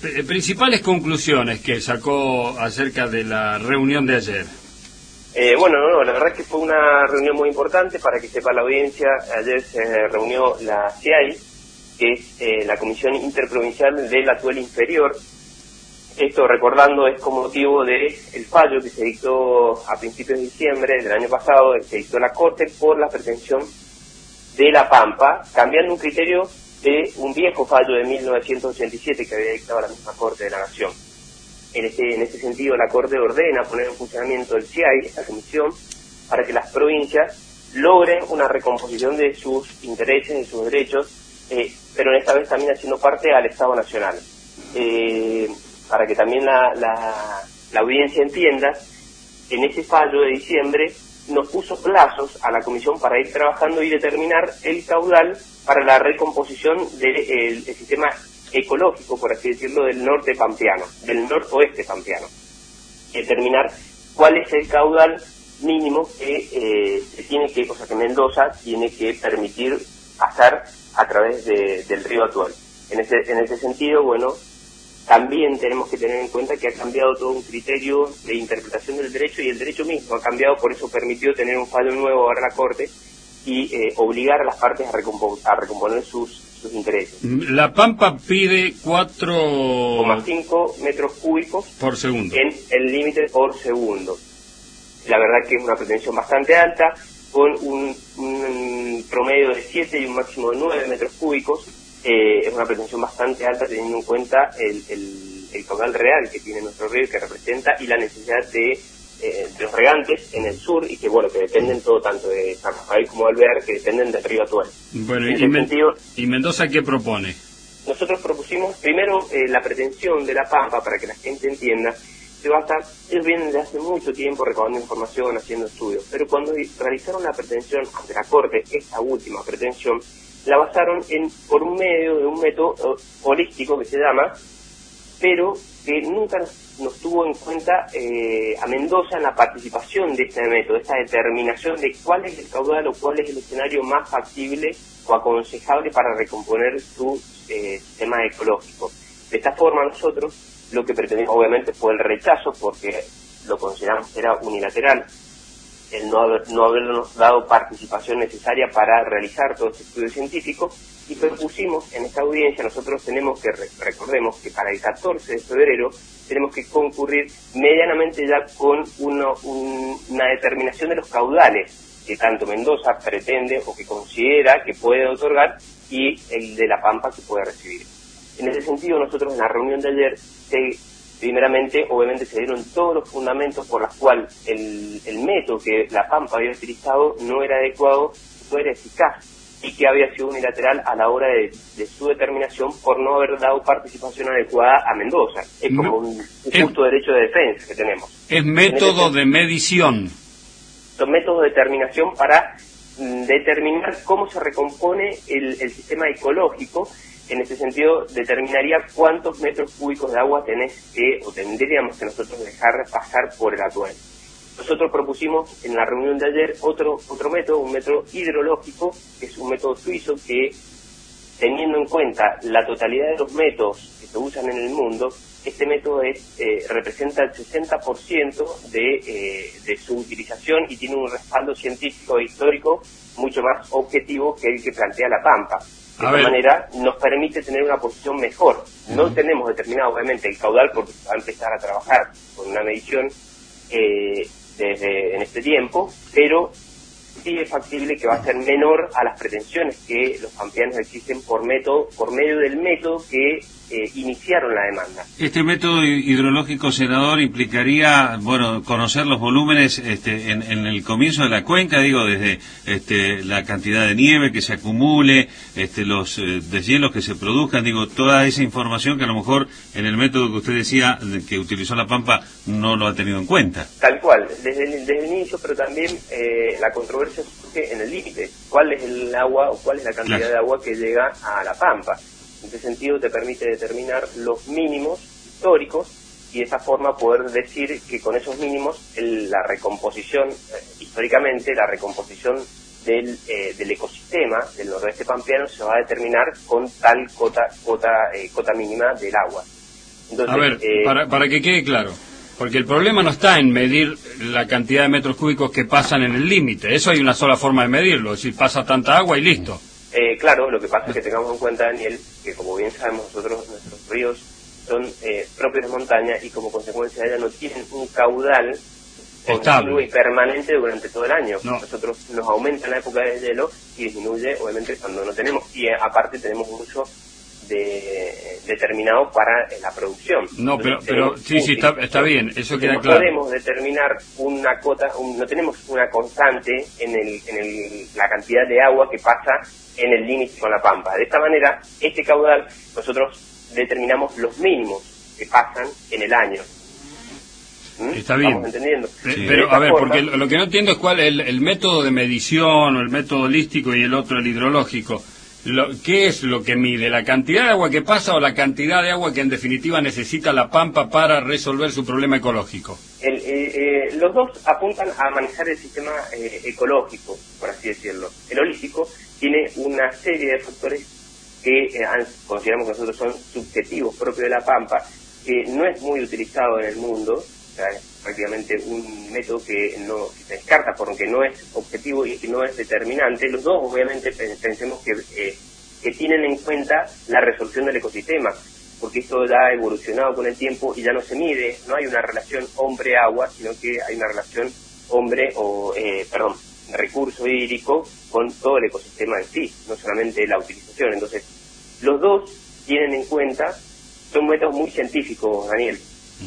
Principales conclusiones que sacó acerca de la reunión de ayer. La verdad es que fue una reunión muy importante. Para que sepa la audiencia, ayer se reunió la CIAI, que es la Comisión Interprovincial del Atuel Inferior. Esto, recordando, es con motivo del fallo que se dictó a principios de diciembre del año pasado, que dictó la Corte por la pretensión de La Pampa, cambiando un criterio de un viejo fallo de 1987 que había dictado la misma Corte de la Nación. En ese sentido, la Corte ordena poner en funcionamiento el CIAI, esta comisión, para que las provincias logren una recomposición de sus intereses y sus derechos, pero en esta vez también haciendo parte al Estado Nacional. Para que también la audiencia entienda, en ese fallo de diciembre nos puso plazos a la comisión para ir trabajando y determinar el caudal para la recomposición del sistema ecológico, por así decirlo, del norte pampeano, del noroeste pampeano. Determinar cuál es el caudal mínimo que que Mendoza tiene que permitir pasar a través del río Atuel. En ese sentido, también tenemos que tener en cuenta que ha cambiado todo un criterio de interpretación del derecho, y el derecho mismo ha cambiado, por eso permitió tener un fallo nuevo ahora la Corte y obligar a las partes a recomponer sus intereses. La Pampa pide 4,5 metros cúbicos por segundo en el límite por segundo. La verdad que es una pretensión bastante alta, con un promedio de 7 y un máximo de 9 metros cúbicos. Es una pretensión bastante alta, teniendo en cuenta el caudal real que tiene nuestro río y que representa, y la necesidad de los regantes en el sur, y que dependen todo, tanto de San Rafael como de Alvear, que dependen del río Atuel. Bueno, ¿y Mendoza qué propone? Nosotros propusimos primero la pretensión de La Pampa, para que la gente entienda. Ellos vienen desde hace mucho tiempo recabando información, haciendo estudios, pero cuando realizaron la pretensión ante la Corte, esta última pretensión, la basaron por un medio de un método holístico que se llama, pero que nunca nos tuvo en cuenta a Mendoza en la participación de este método, esta determinación de cuál es el caudal o cuál es el escenario más factible o aconsejable para recomponer su sistema ecológico. De esta forma, nosotros lo que pretendimos obviamente fue el rechazo, porque lo consideramos que era unilateral el no habernos dado participación necesaria para realizar todo este estudio científico, y propusimos en esta audiencia. Nosotros tenemos que, recordemos que para el 14 de febrero tenemos que concurrir medianamente ya con una determinación de los caudales que tanto Mendoza pretende o que considera que puede otorgar, y el de La Pampa que puede recibir. En ese sentido, nosotros en la reunión de ayer, primeramente, obviamente, se dieron todos los fundamentos por los cuales el método que La Pampa había utilizado no era adecuado, no era eficaz, y que había sido unilateral a la hora de su determinación por no haber dado participación adecuada a Mendoza. Es como un justo derecho de defensa que tenemos. Es método de medición. Son métodos de determinación para determinar cómo se recompone el sistema ecológico. En ese sentido, determinaría cuántos metros cúbicos de agua tendríamos que nosotros dejar pasar por el Atuel. Nosotros propusimos en la reunión de ayer otro método, un método hidrológico, que es un método suizo que, teniendo en cuenta la totalidad de los métodos que se usan en el mundo, este método representa el 60% de su utilización, y tiene un respaldo científico e histórico mucho más objetivo que el que plantea La Pampa. De esta manera nos permite tener una posición mejor. No tenemos determinado, obviamente, el caudal, porque va a empezar a trabajar con una medición en este tiempo, pero sí es factible que va a ser menor a las pretensiones que los pampeanos exigen por medio del método que iniciaron la demanda. Este método hidrológico, senador, implicaría, conocer los volúmenes en el comienzo de la cuenca, desde la cantidad de nieve que se acumule, los deshielos que se produzcan, toda esa información que a lo mejor en el método que usted decía que utilizó La Pampa no lo ha tenido en cuenta. Tal cual, desde el inicio, pero también la controversia surge en el límite. ¿Cuál es el agua o cuál es la cantidad de agua que llega a La Pampa? En ese sentido, te permite determinar los mínimos históricos, y de esa forma poder decir que con esos mínimos la recomposición, históricamente, la recomposición del ecosistema del noroeste pampeano se va a determinar con tal cota mínima del agua. Entonces, a ver, para que quede claro, porque el problema no está en medir la cantidad de metros cúbicos que pasan en el límite, eso hay una sola forma de medirlo, es decir, pasa tanta agua y listo. Claro, lo que pasa es que tengamos en cuenta, Daniel, que como bien sabemos nosotros, nuestros ríos son propios de montaña y como consecuencia de ella no tienen un caudal continuo y permanente durante todo el año. No. Nosotros nos aumenta en la época de hielo y disminuye obviamente cuando no tenemos, y aparte tenemos un uso determinado para la producción. No, pero sí, está bien, eso queda claro. No podemos determinar una cota, no tenemos una constante en la cantidad de agua que pasa en el límite con la Pampa. De esta manera, este caudal nosotros determinamos los mínimos que pasan en el año. Está bien. ¿Estamos entendiendo? Sí. Pero, a ver, porque lo que no entiendo es cuál es el método de medición, o el método holístico y el otro, el hidrológico. ¿Qué es lo que mide? ¿La cantidad de agua que pasa o la cantidad de agua que en definitiva necesita la Pampa para resolver su problema ecológico? Los dos apuntan a manejar el sistema ecológico, por así decirlo. El holístico tiene una serie de factores que consideramos que nosotros son subjetivos, propios de la Pampa, que no es muy utilizado en el mundo. O sea, es prácticamente un método que se descarta porque no es objetivo y que no es determinante. Los dos, obviamente, pensemos que tienen en cuenta la resolución del ecosistema, porque esto ya ha evolucionado con el tiempo y ya no se mide, no hay una relación hombre-agua, sino que hay una relación recurso hídrico con todo el ecosistema en sí, no solamente la utilización. Entonces, los dos tienen en cuenta, son métodos muy científicos, Daniel.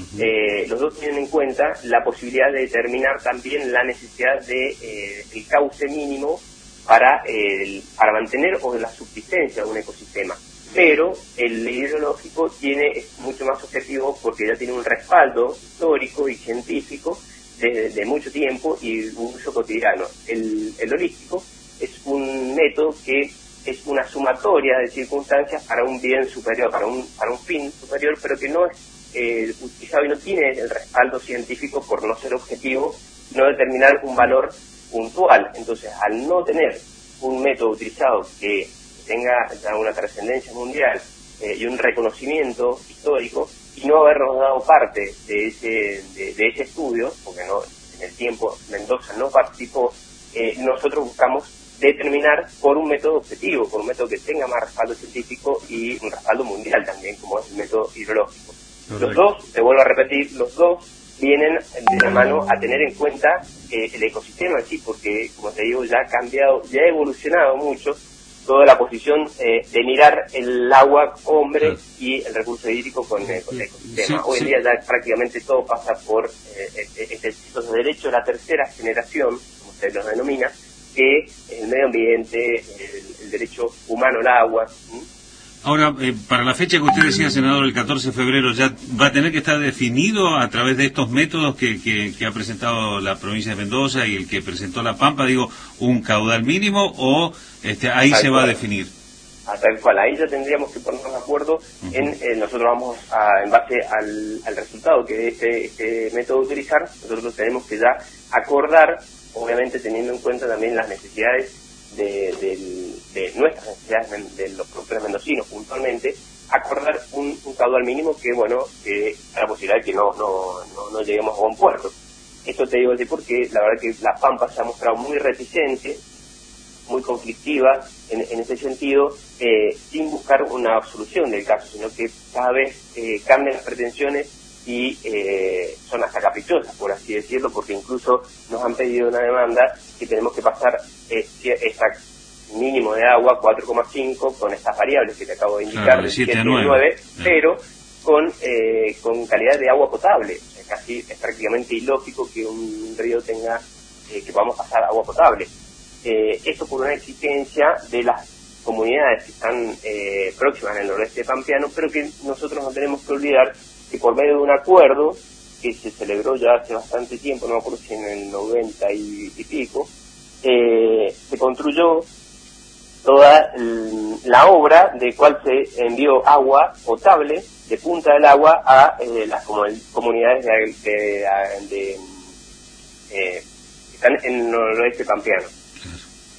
Los dos tienen en cuenta la posibilidad de determinar también la necesidad de el cauce mínimo para mantener o la subsistencia de un ecosistema. Pero el hidrológico es mucho más objetivo porque ya tiene un respaldo histórico y científico desde mucho tiempo y un uso cotidiano. El holístico es un método que es una sumatoria de circunstancias para un bien superior, para un fin superior, pero que no es utilizado y no tiene el respaldo científico por no ser objetivo, no determinar un valor puntual. Entonces, al no tener un método utilizado que tenga ya una trascendencia mundial y un reconocimiento histórico, y no habernos dado parte de ese estudio, porque en el tiempo Mendoza no participó, nosotros buscamos determinar por un método objetivo, por un método que tenga más respaldo científico y un respaldo mundial también, como es el método hidrológico. Los dos, te vuelvo a repetir, los dos vienen de la mano a tener en cuenta el ecosistema en sí, porque, como te digo, ya ha cambiado, ya ha evolucionado mucho toda la posición de mirar el agua hombre y el recurso hídrico con el ecosistema. Hoy en día ya prácticamente todo pasa por estos derechos de la tercera generación, como se los denomina, que el medio ambiente, el derecho humano al agua. Ahora, para la fecha que usted decía, senador, el 14 de febrero, ¿ya va a tener que estar definido a través de estos métodos que ha presentado la provincia de Mendoza y el que presentó La Pampa, digo, un caudal mínimo o ahí se va a definir? Tal cual, ahí ya tendríamos que ponernos de acuerdo nosotros vamos en base al resultado que este método utilizar, nosotros tenemos que ya acordar, obviamente teniendo en cuenta también las necesidades de nuestras necesidades de los productores mendocinos puntualmente, acordar un caudal mínimo que a la posibilidad de que no lleguemos a buen puerto. Esto te digo así porque la verdad que la Pampa se ha mostrado muy reticente, muy conflictiva en ese sentido, sin buscar una solución del caso, sino que cada vez cambian las pretensiones y son hasta caprichosas, por así decirlo, porque incluso nos han pedido una demanda que tenemos que pasar esta mínimo de agua 4,5 con estas variables que te acabo de indicar, claro, de 7 a 9, pero con calidad de agua potable. O sea, casi es prácticamente ilógico que un río tenga que podamos pasar agua potable. Esto por una exigencia de las comunidades que están próximas en el noroeste pampeano, pero que nosotros no tenemos que olvidar que por medio de un acuerdo que se celebró ya hace bastante tiempo, no me acuerdo si en el 90 y pico, se construyó toda la obra de cual se envió agua potable de Punta del Agua a las comunidades que están en el noroeste pampeano.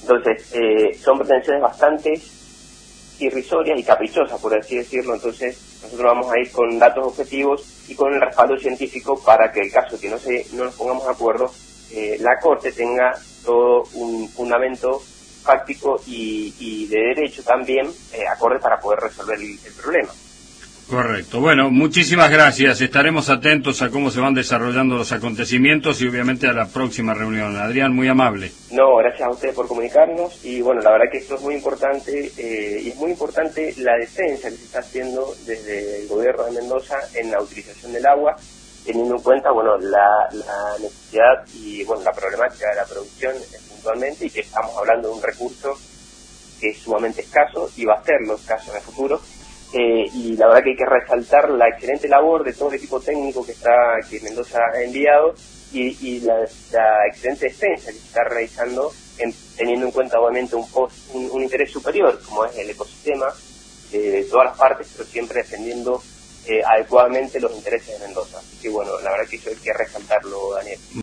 Entonces, son pretensiones bastante irrisorias y caprichosas, por así decirlo. Entonces, nosotros vamos a ir con datos objetivos y con el respaldo científico para que el caso de que no nos pongamos de acuerdo, la Corte tenga todo un fundamento fáctico y de derecho también acorde para poder resolver el problema. Correcto. Bueno, muchísimas gracias. Estaremos atentos a cómo se van desarrollando los acontecimientos y obviamente a la próxima reunión. Adrián, muy amable. No, gracias a ustedes por comunicarnos y bueno, la verdad que esto es muy importante y es muy importante la defensa que se está haciendo desde el gobierno de Mendoza en la utilización del agua, teniendo en cuenta, bueno, la necesidad y, bueno, la problemática de la producción puntualmente y que estamos hablando de un recurso que es sumamente escaso y va a serlo escaso en el futuro. Y la verdad que hay que resaltar la excelente labor de todo el equipo técnico que Mendoza ha enviado y la excelente defensa que se está realizando teniendo en cuenta obviamente un interés superior como es el ecosistema de todas las partes, pero siempre defendiendo adecuadamente los intereses de Mendoza. Así que bueno, la verdad que eso hay que resaltarlo, Daniel.